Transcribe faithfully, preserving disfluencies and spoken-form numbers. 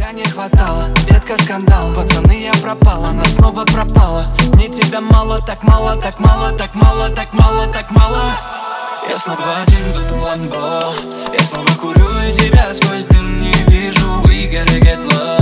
тебя не хватало, детка, скандал. Пацаны, я пропала, но снова пропала. Мне тебя мало, так мало, так мало, так мало, так мало, так мало. Я снова один в этом ламбо, я снова курю и тебя сквозь дым не вижу. We gotta get love.